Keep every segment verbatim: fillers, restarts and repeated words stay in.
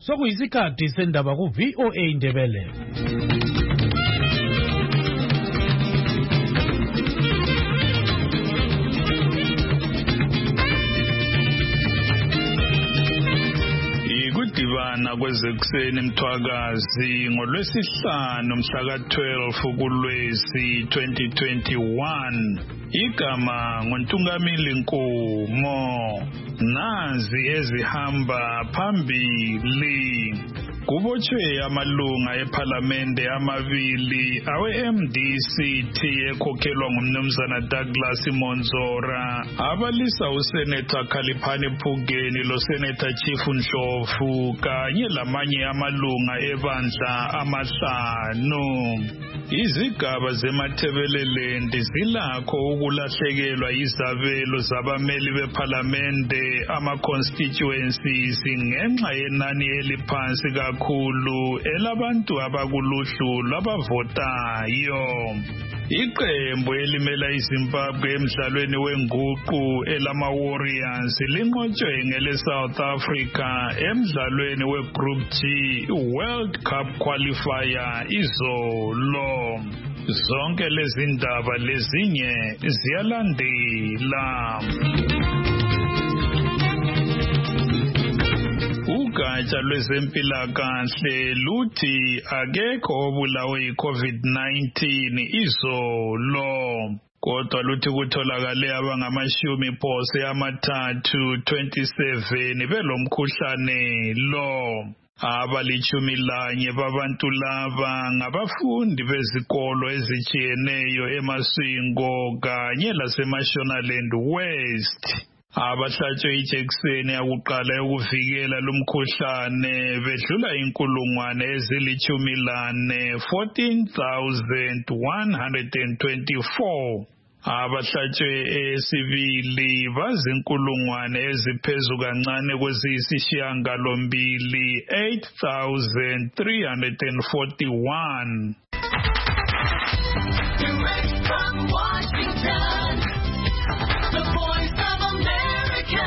Sokuyisikhathi sendaba ku V O A Ndebele. Ikudibana kwezekuseni Mthwakazi ngolwesihlanu mhla ka twelve kuLwezi twenty twenty-one. Igama nguNtungamili Nkomo. Nazi ezihamba phambili. Kubotshwe amalunga ePhalamende amabili awe-M D C T ekhokhelwa ngumnumzana Douglas Monzora, abalisa uSenator Khaliphani Phukeni loSenator Chief Ndlovu kanye lamanye amalunga ebandla amahlanu. Izigaba zeMathebeleland zilakho ukulahlekelwa izabelo zabameli bePhalamende ama-constituencies ngenxa yenani eliphansi kakhulu elabantu abakuluhlu lwabavotayo. Iqembu elimela iZimbabwe emdlalweni wenguqu elama-Warriors linqotshwe ngele-South Africa emdlalweni we-Group G World Cup qualifier izolo. Zonke lezi ndaba lezinye ziyalandela. Ugatsha lwezempilakahle luthi akekho obulawe yi-COVID nineteen izolo, kodwa luthi kutholakale abangamashumi phose amathathu twenty-seven belomkhuhlane lo. Abalitshumi lanye babantu laba ngabafundi bezikolo ezitshiyeneyo eMasingo kanye laseMashonaland West. Abahlatshwe ijekiseni yakuqala yokuvikela lumkhuhlane bedlula inkulungwane ezilitshumi lane fourteen thousand one hundred twenty-four. Abahlatshwe esibili bazinkulungwane eziphezu kancane kweziyisishiyagalombili eight thousand three hundred forty-one. Direct from Washington, the Voice of America,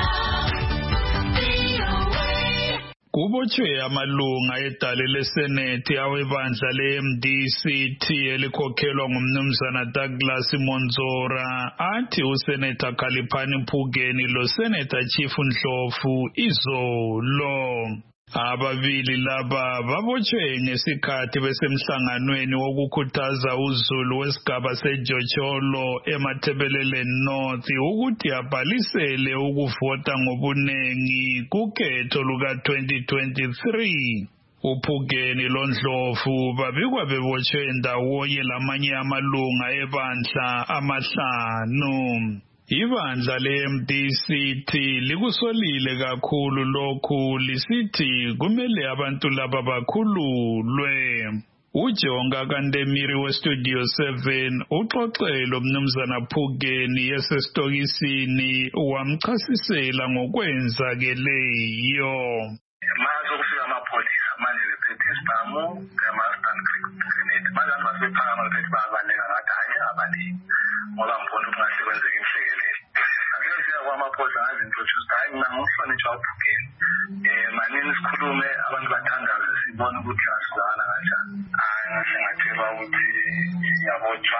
V O A. Kubotshwe amalunga edale leSenethi awebandla le-M D C T elikhokhelwa ngumnumzana Douglas Monzora athi uSenator Khaliphani Phukeni loSenator Chief Ndlovu izolo. Ababili laba babotshwe ngesikhathi besemhlanganweni wokukhuthaza uZulu wesigaba seJocholo eMathebeleland North ukuthi abhalisele ukuvota ngobunengi kukhetho luka twenty twenty-three. uPhukeni loNdlovu babikwa bebotshwe ndawonye lamanye amalunga ebandla amahlanu. Ibandla le-M D C T likusolile kakhulu lokhu lisithi kumele abantu laba bakhululwe. uJonga Kandemiri weStudio seven uxoxelo mnumzana Phukeni yesestokisini wamchasisela ngokwenzakeleyo. Manje kufika amapholisa manje bephethe isibhamu ngama-stun grenade. Manje abantu basephakama bephethe babaleka ngathi hhayi abaningi ngoba ngibona ukuthi ngahle kwenzeka imhlekelele. Angeke siya kwamapholisa ngazi-introduce hhayi mina ngumhlonitshwa uPhukeni. Um manini sikhulume abantu bathandaze sibone ukuthi asizakala kanjani. Hhayi ngahle ngatshelwa ukuthi ngiyabotshwa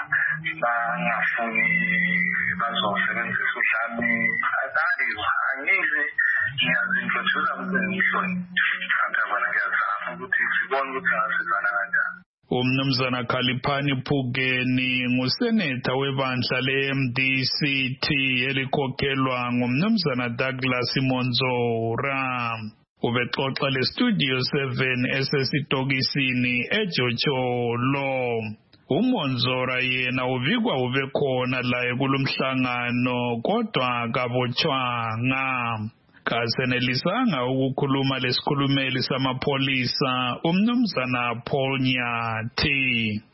bangafuni bazosebenzisa udlame. Hayi angize ngiyazi-introduce ukuthi ngihloniphe. Kanti bona ngiyazama ukuthi sibone ukuthi asizakala kanjani. Umnumzana Khaliphani Phukeni nguseneta webandla le-M D C T elikhokhelwa ngumnumzana Douglas Monzora. Ubexoxa leStudio seven esesitokisini eJocholo. uMonzora yena ubikwa ubekhona la kulomhlangano kodwa kabotshwanga. Kasenelisanga ukukhuluma lesikhulumeli samapholisa umnumzana Paul Nyathi.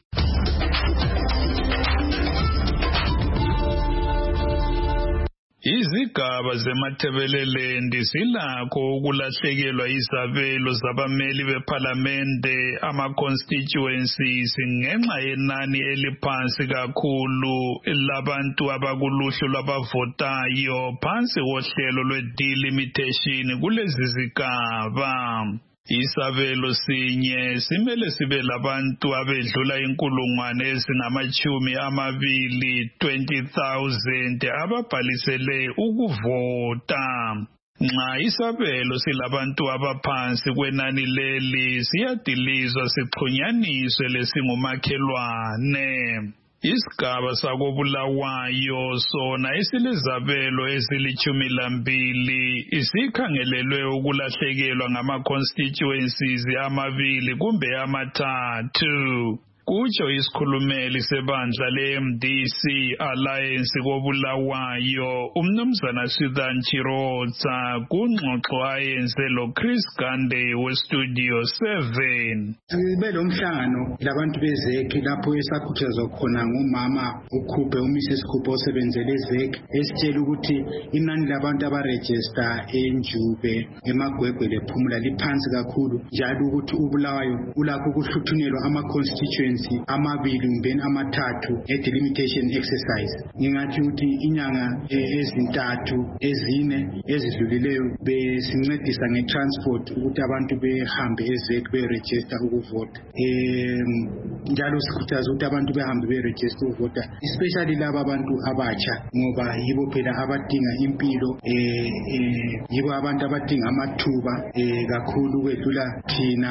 Izigaba zemathebeleland zilakho ukulahlekelwa izabelo zabameli bephalamende ama-constituencies ngenxa yenani eliphansi kakhulu labantu abakuluhlu lwabavotayo phansi kohlelo lwe-delimitation kulezi zigaba. Isabelo sinye simele sibe labantu abedlula inkulungwane ezingamachumi amabili twenty thousand ababhalisele ukuvota. Nxa isabelo silabantu abaphansi kwenani leli siyadilizwa sixhunyaniswe lesingumakhelwane. Isigaba sakobulawayo sona esilezabelo ezilichumi lambili isikhangelelwe ukulahlekelwa ngama-constituencies amabili kumbe amathathu. Kutsho isikhulumeli sebandla le-M D C Alliance kobulawayo umnumzana Sudan Chirotsa kungxoxo ayenze lo-Chris Gande westudio seven. Sibe lo mhlangano labantu bezeki lapho esakhuthazwa khona ngumama ukhuphe uMrs Khuphe osebenzele ezeki esitshela ukuthi inani labantu abaregister eNjube eMagwegwe lePhumula liphansi kakhulu njalo ukuthi ubulawayo ulakho ukuhluthunelwa ama-constituency amabili umbeni amathathu e-delimitation exercise. Ngingathi ukuthi inyanga ezintathu ezine ezidlulileyo besincedisa nge-transport ukuthi abantu behambe ezeki be-register ukuvota. Njalo sikhuthaza ukuthi abantu behambe be-register ukuvota, especially laba abantu abatsha ngoba yibo phela abadinga impilo, yibo abantu abadinga amathuba kakhulu kwedlula thina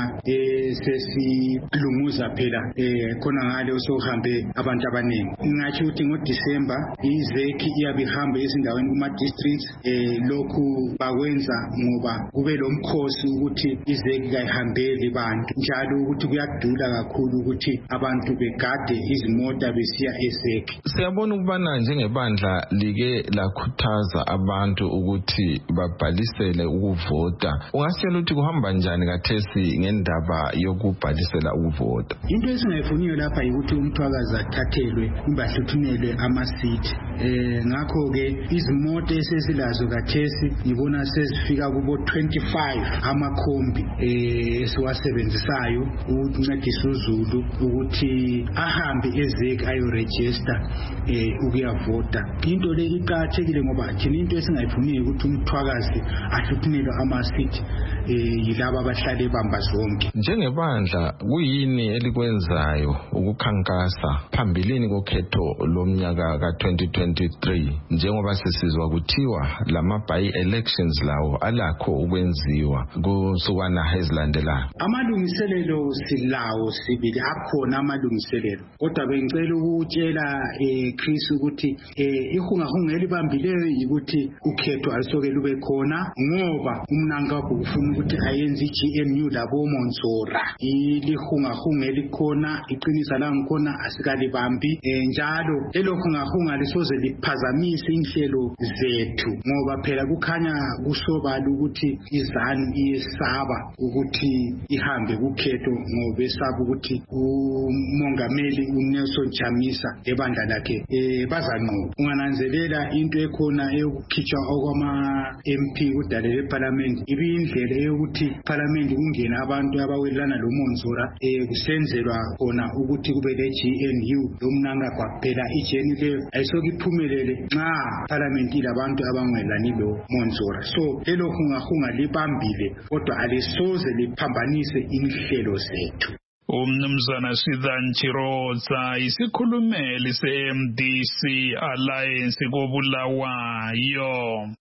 sesilunguza phela khona ngale osohambe abantu abaningi. Ngingathi ukuthi ngoDisemba izeki iyabe ihambe ezindaweni kuma districts lokhu bakwenza ngoba kube lo mkhosi ukuthi izeki kayihambeli bantu njalo ukuthi kuyadula kakhulu ukuthi abantu begade izimota besiya ezeki. Siyabona ukubana njengebandla like lakhuthaza abantu ukuthi babhalisele ukuvota. Ungasitshela ukuthi kuhamba njani kathesi ngendaba yokubhalisela ukuvota? Into esingayifuniyo lapha yikuthi umthwakazi athathelwe kumbe ahluthunelwe amasithi. Eh ngakho ke izimoto esesilazo kathesi ngibona sezifika kubo twenty-five amakhombi eh esiwasebenzisayo ukuncedisa uZulu ukuthi ahambe ezeki ayo register eh ukuyavota. Into le iqhathekile ngoba thina into esingayifuniyo ukuthi umthwakazi ahluthunelwe amasithi eh yilabo abahlale ebamba zonke. Njengebandla kuyini elikwenzayo ukukhankasa phambilini kokhetho lomnyaka ka twenty twenty-three njengoba sesizwa kuthiwa lama by elections lawo alakho ukwenziwa kusukwana ezilandelayo? Amalungiselelo silawo sibili akhona amalungiselelo, kodwa bengicela ukutshela eh Chris ukuthi eh ihungahunga elibambileyo ukuthi ukhetho alisoke lube khona ngoba umnankabhu ufuna ukuthi ayenze i-G N U labo Montsora. Ilihungahunga elikhona iqinisa la ngikhona asikalibambi njalo elohungahunga lisoze liphazamise inhlelo zethu ngoba phela kukhanya kusobala ukuthi izanu iyesaba ukuthi ihambe kukhetho ngoba esaba ukuthi umongameli uNelson Chamisa ebandla lakhe eh bazanqoba. Ungananzelela into ekhona eyokukhitshwa okwama M P kudalele eParliament ibindlela eyokuthi Parliament kungena abantu abawelana lo Montsora eh kusenzelwa khona ukuthi kube le G N U lomnanga kwaphela ijeni leyo ayisoke iphumelele nxa Parliament ilabantu abangelani lo Montsora. So lelo hungahunga libambile kodwa alisoze liphambanise inhlelo zethu. Umnumzana Sudan Chirotsa isikhulumeli se-M D C Alliance kobulawayo.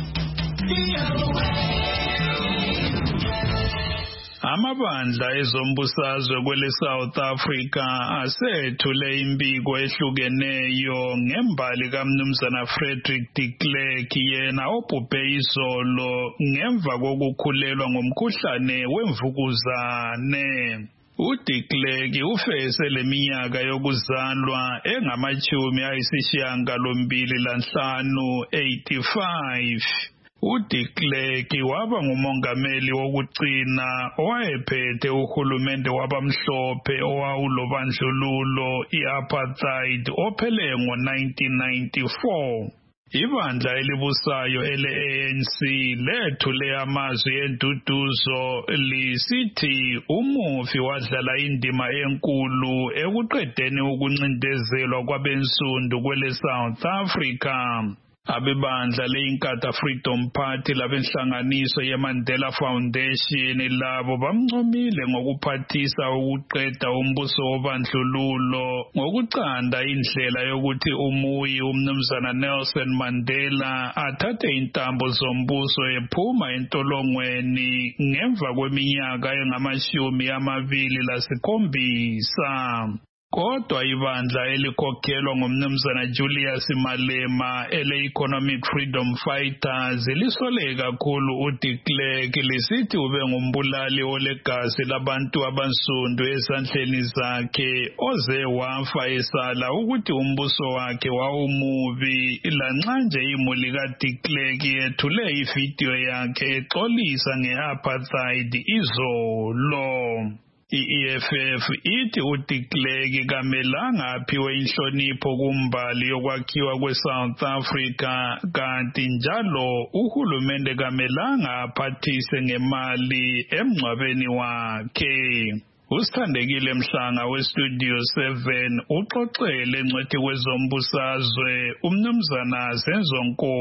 Amabandla ezombusazwe kwele South Africa asethule imbiko ehlukeneyo ngembali kaMnumzana Frederick de Klerk yena obhubhe izolo ngemva kokukhulelwa ngomkhuhlane wemvukuzane. uDe Klerk ufese leminyaka yokuzalwa engamachumi ayisishiyagalombili lanhlanu eighty-five. uDe Klerk waba ngumongameli wokugcina owayephethe uhulumende wabamhlophe owawulobandlululo i-apartheid ophele ngo nineteen ninety-four. Ibandla elibusayo ele-A N C lethule amazwi enduduzo lisithi umufi wadlala indima enkulu ekuqedeni ukuncindezelwa kwabensundu kwele South Africa. Abebandla le-Inkatha Freedom Party labenhlanganiso ye-Mandela Foundation labo bamncomile ngokuphathisa ukuqeda umbuso wobandlululo ngokucanda indlela yokuthi umuyi umnumzana Nelson Mandela athathe intambo zombuso ephuma entolongweni ngemva kweminyaka engamashumi amabili lasikhombisa. Kodwa ibandla elikhokhelwa ngumnumzana Julius Malema ele-Economic Freedom Fighters lisole kakhulu uDe Klerk lisithi ube ngumbulali olegazi labantu abansundu esandleni zakhe oze wafa esala ukuthi umbuso wakhe wawumubi lanxa nje imuli kaDe Klerk yethule ividiyo yakhe exolisa nge-apartheid izolo. I-E F F ithi uDe Klerk kamelanga aphiwe inhlonipho kumbali yokwakhiwa kwe-South Africa kanti njalo uhulumende kamelanga aphathise ngemali emngcwabeni wakhe. Usithandekile Mhlanga weStudio seven uxoxele ngcwethi kwezombusazwe umnumzana Senzo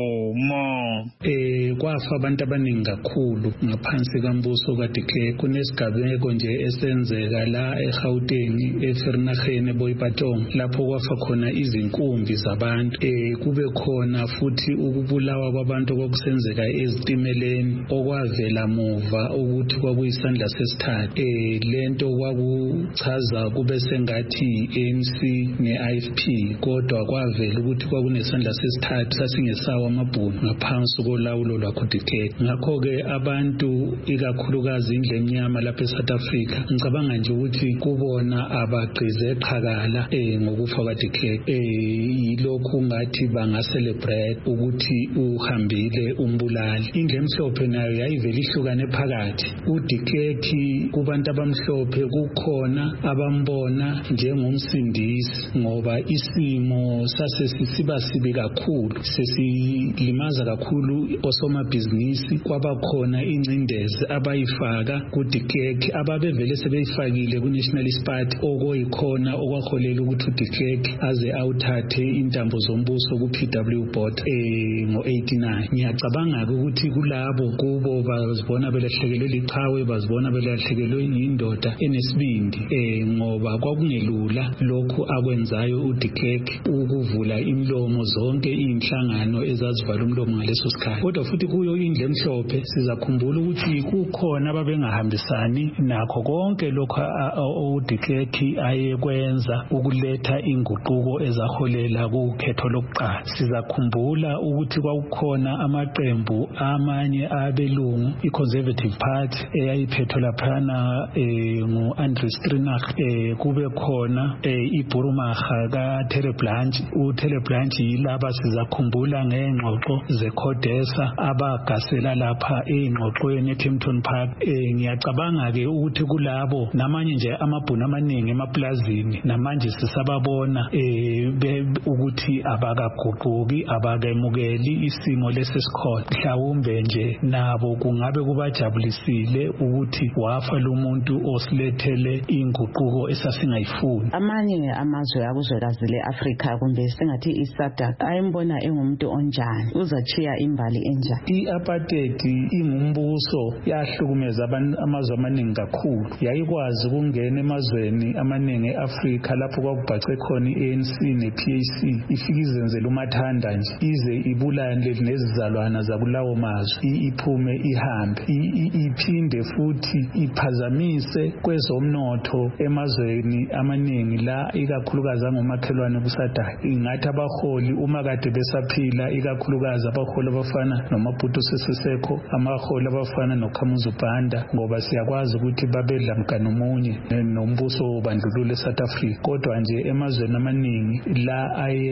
Nkomo. Eh kwafa abantu abaningi kakhulu ngaphansi kambuso kaDe Klerk. Kunesigabeko nje esenzeka la eGauteng eFernagene eBoipatong lapho kwafa khona izinkumbi zabantu. Eh kube khona futhi ukubulawa kwabantu okusenzeka ezitimeleni okwavela muva ukuthi kwakuyisandla sesithathu. Eh lento kwakuchaza kube sengathi I-A N C ne-I F P kodwa kwavela ukuthi kwakunesandla sesithathu sasingesawa amabhunu ngaphansi kolawulo lwakuDe Klerk. Ngakho-ke abantu ikakhulukazi indle emnyama lapha eSouth Africa ngicabanga nje ukuthi kubona abagqize qhakala eh ngokufa kwaDe Klerk. Eh yilokhu ngathi banga-celebrate ukuthi uhambile umbulali. Indle emhlophe nayo yayivele ihlukane phakathi. uDe Klerk kubantu abamhlophe kukhona abambona njengomsindisi ngoba isimo sasesiba sibi kakhulu, sesilimaza kakhulu osomabhizinisi. Kwabakhona incindezi abayifaka kuDe Klerk ababevele sebeyifakile kuNationalist Party okuyikhona okwaholela ukuthi uDe Klerk aze awuthathe intambo zombuso ku-P W Botha eh ngo eighty-nine. Ngiyacabanga ukuthi kulabo kubo bazibona belahlekelwe liqhawe, bazibona belahlekelwe indoda enesibindi eh ngoba kwakungelula lokhu akwenzayo uDe Klerk ukuvula imlomo zonke inhlangano ezazivala umlomo ngaleso sikhathi. Kodwa futhi kuyo indle emhlophe sizakhumbula ukuthi kukhona ababengahambisani nakho konke lokho uDe Klerk ayekwenza ukuletha inguquko ezaholela kukhetho lokuqala. Sizakhumbula ukuthi kwakukhona amaqembu amanye abelungu iConservative Party eyayiphethwe laphana eh ngu-Andre Strinaach, eh kube khona eh iBurumaga kaTeleblanche. uTeleblanche yilaba sizakhumbula ngengxoxo zeCodesa abagasela lapha engxoxweni eKempton Park. Eh ngiyacabanga ke ukuthi kulabo namanye nje amabhunu amaningi emaplazini namanje sisababona eh ukuthi abakaguquki, abakemukeli isimo lesesikhona. Mhlawumbe nje nabo kungabe kubajabulisile ukuthi wafa lo muntu osilethele inguquko esasingayifuni. Amanye amazwe akuzwekazi le-Afrika kumbe singathi iSADC ayimbona engumuntu onjani, uzachiya imbali enjani? I-apartheid ingumbuso yahlukumeza amazwe amaningi kakhulu. Yayikwazi ukungena emazweni amaningi eAfrika lapho kwakubhace khona i-A N C ne-P A C ifike izenzele umathanda nje ize ibulale nezizalwana zakulawo mazwe iphume ihambe iphinde futhi iphazamise kwezomnotho emazweni amaningi la ikakhulukazi ngomakhelwane kusadala. Ingathi abaholi uma kade besaphila ikakhulukazi abaholi abafana noMaputo Seseko, amaholi abafana noKhamuzu Banda ngoba siyakwazi ukuthi babedla mganu munye nombuso wobandlululo eSouth Africa. Kodwa nje emazweni amaningi la aye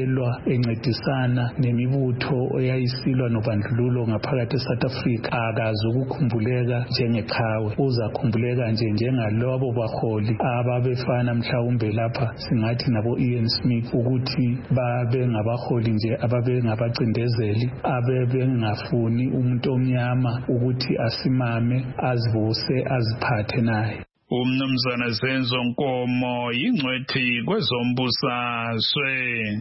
wayelwa encedisana nemibutho eyayisilwa nobandlululo ngaphakathi eSouth Africa akazi ukukhumbuleka njengeqhawe. Uzakhumbuleka nje njengalabo baholi ababefana mhlawumbe lapha singathi nabo Ian Smith ukuthi babe ngabaholi nje ababe ngabacindezeli abebengafuni umuntu omnyama ukuthi asimame azivuse aziphathe naye. Umnumzana Zenzo Nkomo yingcwethi kwezombusazwe.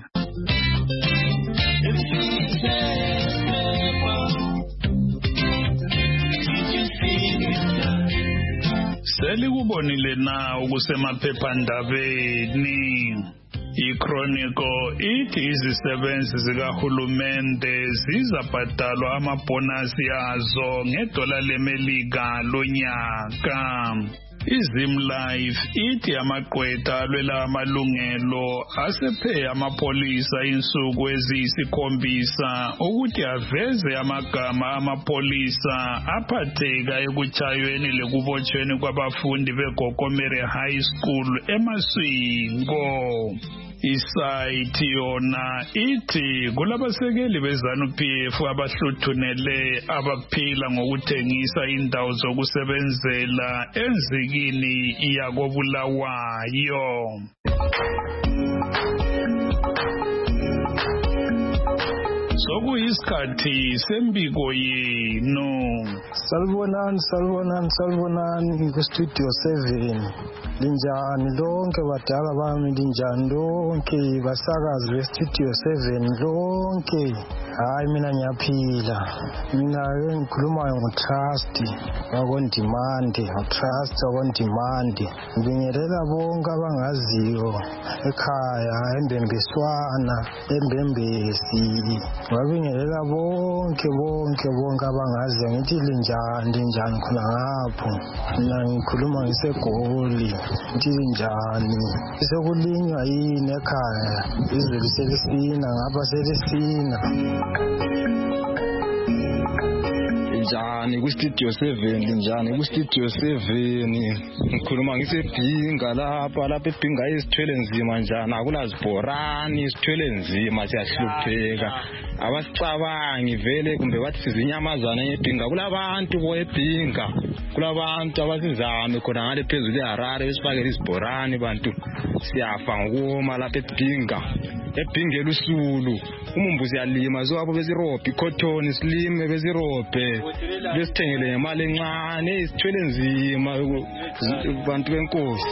Selikubonile na ukusemaphephandabeni. iChronicle ithi izisebenzi zikahulumende zizabhadalwa amabonasi azo ngedola lemelika lonyaka. iZimlife ithi amagqwetha alwela amalungelo asephe amapolisa insuku eziyisikhombisa ukuthi aveze amagama amapolisa aphatheka ekuchayweni lekubotshweni kwabafundi beGokomere High School eMaswingo. Isayithi yona ithi kulabasekeli beZanu P F abahluthunele abaphila ngokuthengisa indawo zokusebenzela enzikini yakobulawayo. Sokuyisikhathi sembiko yenu. Salubonani, salubonani, salubonani kuStudio seven. Linjani lonke badala bami, linjani lonke basakazi beStudio seven lonke. Hayi mina ngiyaphila. Mina ngikhuluma ngoTrust wakondemand, uTrust wakondemand. Ngibingelela bonke abangaziyo ekhaya eMbembeswana, eMbembesi. Ngibingelela bonke bonke bonke abangaziyo ngithi linjani linjani khona ngapho. Mina ngikhuluma ngiseGoli. Ngithi linjani. Sekulinywa yini ekhaya? Izulu selisina ngapha selisina. Njani kuStudio seven, njani kuStudio seven. Ngikhuluma ngisebhinga lapha lapha ebhinga isithwele nzima njani akulazibhorani isithwele nzima siyahlupheka. Abasicabangi vele kumbe bathi sizinyamazana ebhinga kulabantu bo ebhinga. Kulabantu abasizame khona ngale phezulu eHarare besifakela izibhorani bantu siyafa ngokuma lapha ebhinga. Ebhinga elusulu umumbuzi yalima zoabo bezirobhe cotton silime bezirobhe besithengele ngemali encane isithwele nzima bantu benkosi.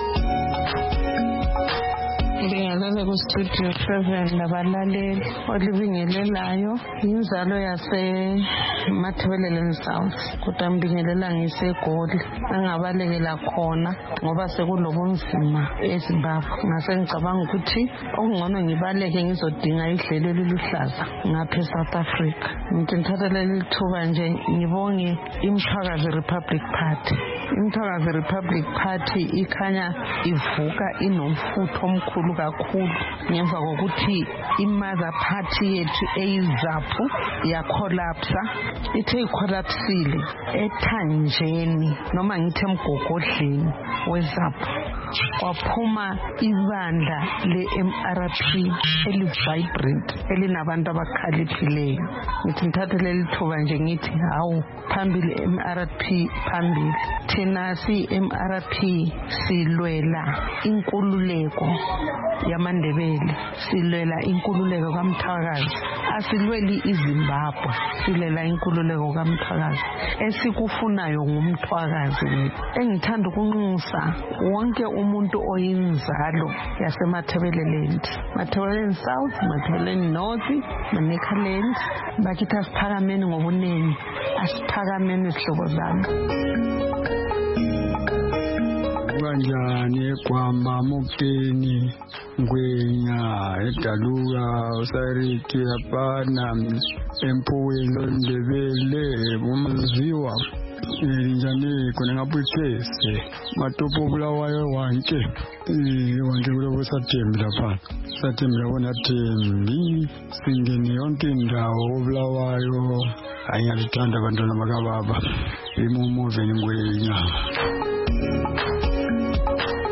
Ngibingelele kuStudio seven labalaleli olibingelelayo inzalo yase Mathebelele South kodwa ngibingelela ngiseGoli angabalekela khona ngoba sekulobunzima eZimbabwe. Ngase ngicabanga ukuthi okungcono ngibaleke ngizodinga idlelo eliluhlaza ngapha eSouth Africa. Ngithi ngithatha lithuba nje ngibonge iMthwakazi Republic Party. iMthwakazi Republic Party ikhanya ivuka inomfutho omkhulu kakhulu ngemva kokuthi iMother Party yethu eyiZAPU yacollapse. Ithe icollapsile eThanjeni noma ngithi emgogodleni weZAPU kwaphuma ibandla le-M R P eli-vibrant elinabantu abakhaliphileyo. Ngithi ngithathe leli thuba nje ngithi hawu phambili M R P phambili. Thina si-M R P silwela inkululeko yamaNdebele, silwela inkululeko kaMthwakazi. Asilweli iZimbabwe, silwela inkululeko kaMthwakazi. Esikufunayo ngumthwakazi. Engithanda ukunxusa wonke umuntu oyinzalo yaseMathebeleland, Mathebeleland South, Mathebeleland North, Manicaland. Bakithi asiphakameni ngobunengi, asiphakameni izihlobo zami. Kanjani eGwamba, Mokuteni, Ngwenya, eDaluka, uSariti lapana, Empuweni, Ndebele, uMaziwa. Njani khona ngaphuthese matopo bulawayo wonke wonke kulobo sathembi lapha sathembi labona thembi singene yonke indawo obulawayo ayalithanda abantwana bakababa imumuve ngwenya.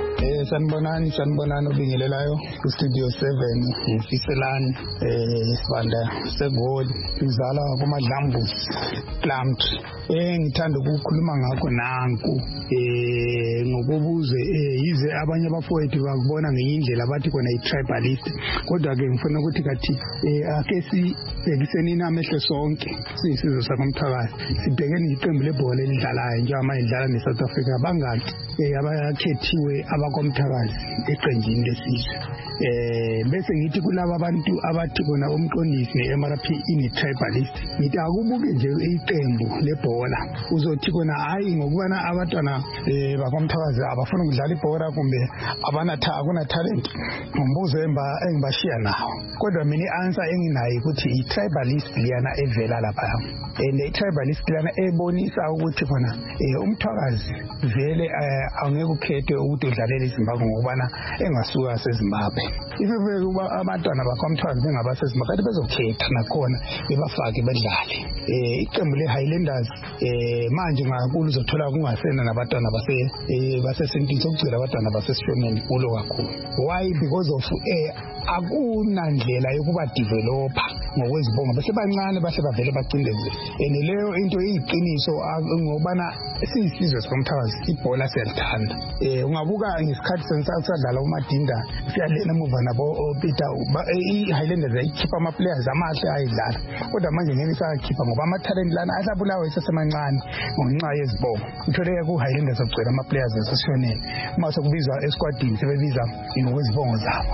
sanibonani sanibonani obingelelayo ku Studio seven ngifiselani eh sibanda segoli ngizala kuMadlambu plant eh ngithanda ukukhuluma ngakho nanku eh ngokubuze eh yize abanye abafowethu bakubona ngeindlela bathi kona i-tribalist kodwa ke ngifuna ukuthi kathi eh ake sibhekiseni namehlo sonke sisizwe sakomthakazi sibhekene iqembu lebhola elidlalayo njengoba idlala neSouth Africa bangaki eh abakhethiwe abakomthakazi eqenjini lesizwe eh bese ngithi kulabo abantu abathi kona umqondisi ne-M R P ini-tribalist ngithi akubuke nje iqembu lebhola uzothi kona hayi ngokubana abantwana eh bakomthakazi abafuna ukudlala ibhola kumbe abanatha akuna talent ngombuzo emba engibashiya nawo kodwa mina i-answer enginayo ukuthi i-tribalist liyana evela lapha and i-tribalist liyana ebonisa ukuthi kona eh umthakazi vele angeke ukhethe ukuthi udlalele iZimbabwe ngokubana engasuka seZimbabwe ife kuba abantwana bakomthakazi bengabaseZimbabwe kanti bezokhetha nakhona bebafake bedlale eh iqembu le-Highlanders eh manje ngankulu uzothola kungasena nabantwana base basesentini sokugcina abantwana basesishoneni kulo kakhulu why because of eh akunandlela yokuba developer ngokwezibongo bese bancane bahle bavele bacindezele and leyo into iyiqiniso ngobana sisizwe somthakazi ibhola siyalithanda eh ungabuka ngesikhathi sensadlala uMadinda siyalena emuva nabo Peter i-Highlanders yayikhipha ama players amahle ayidlala kodwa manje ngeke isakhipha ngoba ama talent lana ahlabulawe isesemancane ngenxa yezibongo utholeke ku Highlanders ogcwele ama players esesishoneni uma sekubizwa esquadini sebebiza ngokwezibongo zabo.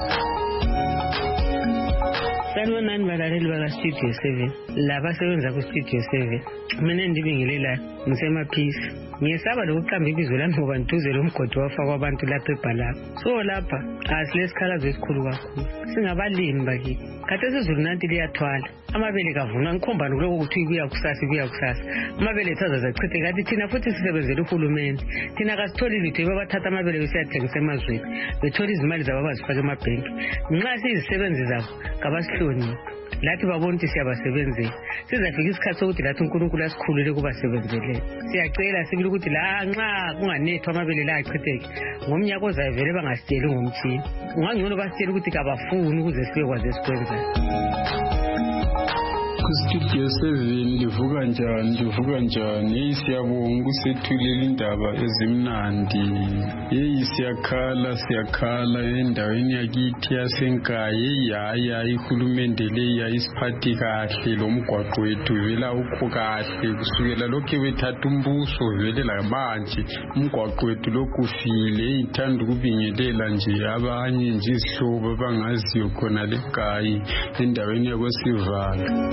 Sanibonani balaleli baka Studio seven laba sebenza ku Studio seven mina ndibingelela ngisemaphisi ngiyesaba lokuqamba ibizo lami ngoba ntuzela umgodi wafakwa abantu lapha ebhalapha so lapha asilesikhalazo esikhulu kakhulu singabalimi bakithi kade sezulu nanti liyathwala amabele kavuna ngikhomba lokho ukuthi kuya kusasa kuya kusasa amabele ethaza zacithe kanti thina futhi sisebenzela uhulumeni thina kasitholi litho babathatha amabele besiyathengisa emazweni bethola izimali zabo bazifaka emabhenki nxa sizisebenzi zabo ngabasihloni lathi babona ukuthi siyabasebenzela sizafika isikhathi sokuthi lathi uNkulunkulu asikhulule kubasebenzele siyacela sibili ukuthi la nxa kunganethwa amabele la achitheke ngomnyaka ozayo vele bangasitsheli ngomthini ungangcono basitshela ukuthi kabafuni ukuze sibe kwaze sikwenza Studio seven livuka njani livuka njani hey siyabonga ukusethulela indaba ezimnandi hey siyakhala siyakhala endaweni yakithi yasenkayi yaya ihulumende le yayisiphathi kahle lo mgwaqo wethu vela ukho kahle kusukela lokho bethatha umbuso vele la manje umgwaqo wethu lokufile ithanda ukubingelela nje abanye nje isihlobo bangaziyo khona legayi endaweni yakwesivala.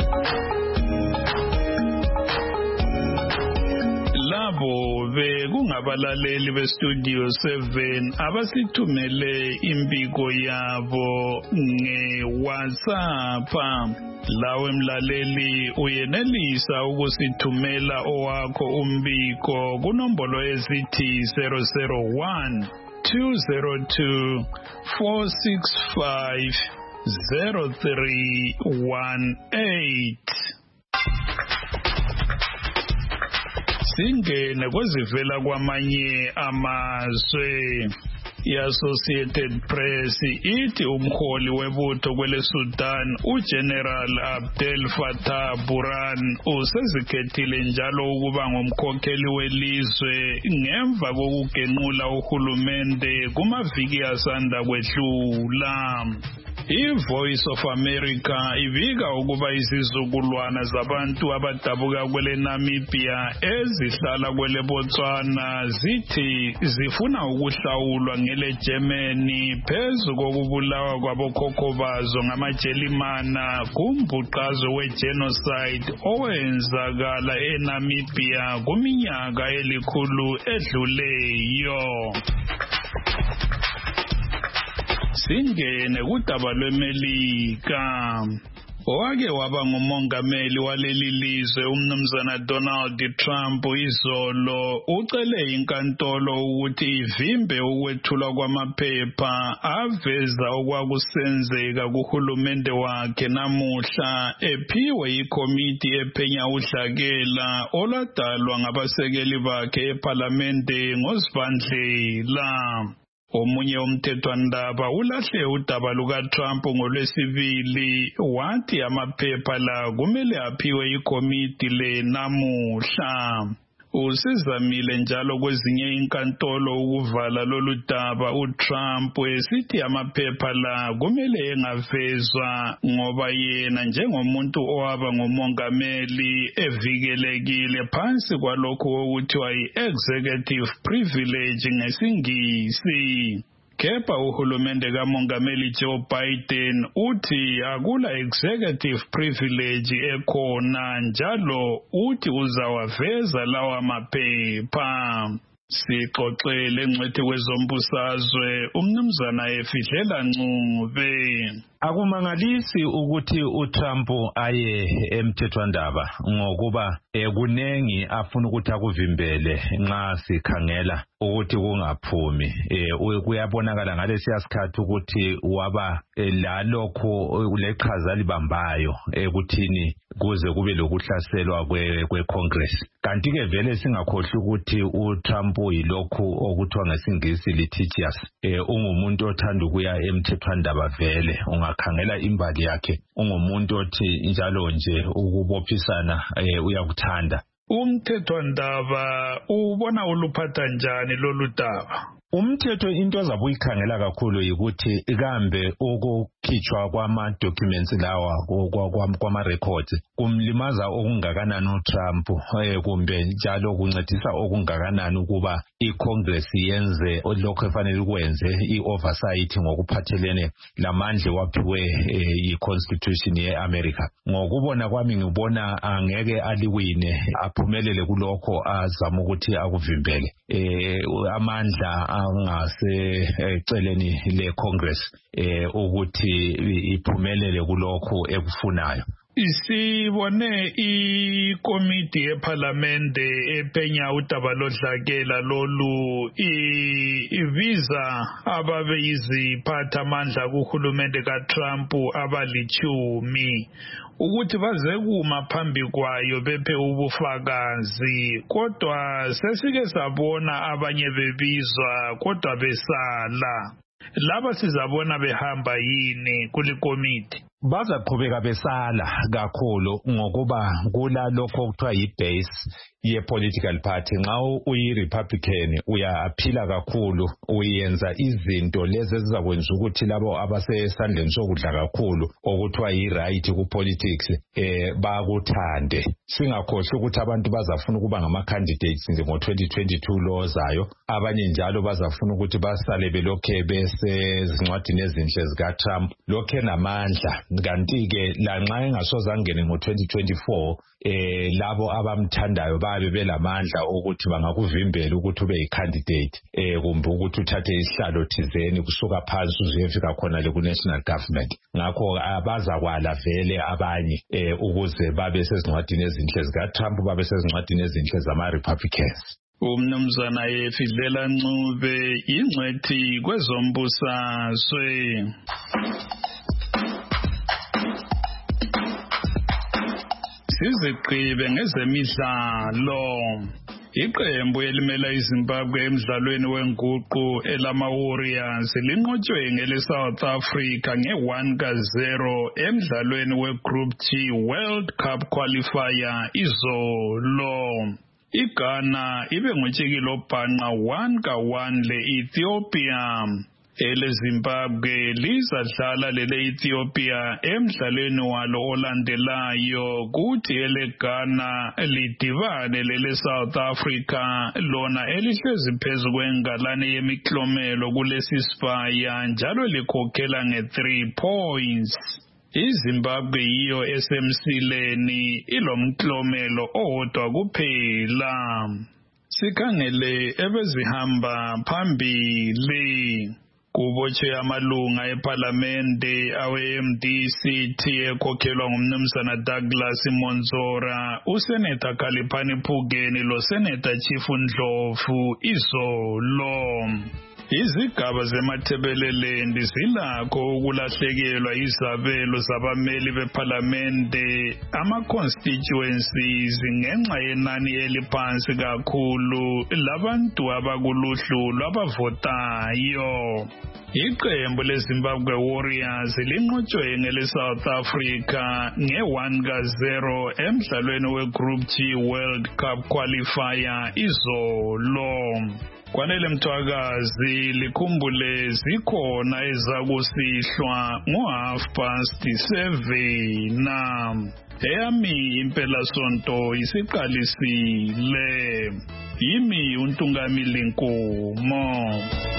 Labo bekungabalaleli beStudio seven abasithumele impiko yabo ngeWhatsApp. Lawe mlaleli uyenelisa ukusithumela owakho umbiko kunombolo ezithi zero zero one two zero two four six five zero three one eight. Singene kwezivela kwamanye amazwe. I-Associated Press ithi umholi webutho kwele Sudan uGeneral Abdel Fattah Burhan usezikhethile njalo ukuba ngumkhokheli welizwe ngemva kokugenqula uhulumende kumaviki asanda kwedlula. I-Voice of America ibika ukuba izizukulwana zabantu abadabuka kwele Namibia ezihlala kwele Botswana zithi zifuna ukuhlawulwa ngele Germany phezu kokubulawa kwabokhokho bazo ngamaJelimana kumbhuqazo we-genocide owenzakala eNamibia kuminyaka elikhulu edluleyo. Singene kudaba lweMelika. Owake waba ngumongameli waleli lizwe umnumzana Donald Trump izolo ucele inkantolo ukuthi ivimbe ukwethulwa kwamaphepha aveza okwakusenzeka kuhulumende wakhe namuhla ephiwe ikomiti ephenya udlakela olwadalwa ngabasekeli bakhe eParliamente ngoSibandlela. Omunye umthethwandaba ulahle udaba lukaTrump ngolwesibili wathi amaphepha la kumele aphiwe ikomiti le namuhla. Usizamile njalo kwezinye inkantolo ukuvala lolu daba uTrump esithi amaphepha la kumele engavezwa ngoba yena njengomuntu owaba ngumongameli evikelekile phansi kwalokho okuthiwa i-executive privilege ngesingisi. Kepha uhulumende kamongameli Joe Biden uthi akula executive privilege ekhona njalo uthi uzawaveza lawa maphepha. Sixoxele ngcwethi wezombusazwe umnumzana Efidlela Ncube. Akumangalisi ukuthi uTrump aye emthethwandaba ngokuba kunengi afuna ukuthi akuvimbele nxa sikhangela ukuthi kungaphumi. Kuyabonakala ngalesi sikhathi ukuthi waba lalokho leqhaza libambayo ekuthini kuze kube lokuhlaselwa kweCongress. Kanti ke vele singakhohlwa ukuthi uTrump yilokhu okuthiwa ngesingisi litigious. Ungumuntu othanda ukuya emthethwandaba vele. Ungakhangela imbali yakhe ungumuntu othi njalo nje ukubophisana uyakuthanda. Umthethwandaba ubona uluphatha njani lolu daba? Umthetho into azabuyikhangela kakhulu ukuthi kambe ukukhitshwa kwama documents lawa kwama records kumlimaza okungakanani uTrump kumbe njalo kuncedisa okungakanani ukuba iCongress yenze lokho efanele ukwenze ioversight ngokuphathelene lamandla waphiwe iConstitution yeAmerica. Ngokubona kwami ngibona angeke aliwine aphumelele kulokho azama ukuthi akuvimbele amandla angase eceleni leCongress ukuthi iphumelele kulokho ekufunayo. Isibone ikomiti yeParlamente ephenya udaba lodlakela lolu ibiza ababe iziphathamandla kuhulumende kaTrump abalichumi ukuthi baze kuma phambi kwayo bephe ubufakazi, kodwa sesike sabona abanye bebizwa kodwa besala. Laba sizabona behamba yini kulikomiti? Bazaqhubeka besala kakhulu ngokuba kula lokho okuthiwa yi-base ye-political party. Nxa uyi-Republican uyaphila kakhulu, uyenza izinto lezi ezizakwenza ukuthi labo abasesandleni sokudla kakhulu okuthiwa yi-right ku-politics eh bakuthande. Singakhohlwa ukuthi abantu bazafuna ukuba ngama-candidates nje ngo-twenty twenty-two lozayo. Abanye njalo bazafuna ukuthi basale belokhe besezincwadini ezinhle zikaTrump lokhe namandla. Kanti ke lanxa engasoze angene ngo-twenty twenty-four eh labo abamthandayo babe belamandla ukuthi bangakuvimbela ukuthi ube yi-candidate eh kumbe ukuthi uthathe isihlalo thizeni kusuka phansi uzefika khona le ku-national government. Ngakho abazakwala vele abanye eh ukuze babe sezincwadini ezinhle zikaTrump babe sezincwadini ezinhle zama-Republicans. Umnumzana Efidlela Ncube ingcwethi kwezombusazwe. Siziqibe ngezemidlalo. Iqembu elimela iZimbabwe emidlalweni wenguqu elama Warriors linqotshwe ngele South Africa nge one ka zero emidlalweni weGroup G World Cup qualifier izolo. iGhana ibe ngotshekile obhanqa one ka one le Ethiopia. Ele Zimbabwe lizadlala lele Ethiopia emdlalweni walo olandelayo, kuthi ele Ghana lidivane lele South Africa lona elihlezi phezu kwengalane yemiklomelo kulesi sipaya njalo likhokhela nge three points. iZimbabwe yiyo esemsileni ilomklomelo owodwa kuphela. Sikhangele ebezihamba phambili. Kubotshe amalunga eParlamente awe-M D C T ekhokhelwa ngumnumzana Douglas Monzora, uSenator Khaliphani Phukeni loSenator Chief Ndlovu izolo. Izigaba zemathebelelendi zilakho ukulahlekelwa izabelo zabameli beParlamente ama-constituencies ngenxa yenani eliphansi kakhulu labantu abakuluhlu lwabavotayo. Iqembu leZimbabwe Warriors linqotshwe ngele-South Africa nge-one ka zero emdlalweni we-Group G World Cup qualifier izolo. Kwanele Mthwakazi likhumbule zikhona ezakusihlwa ngo-half past seven. Eyami impela sonto isiqalisile. Yimi uNtungamili Nkomo.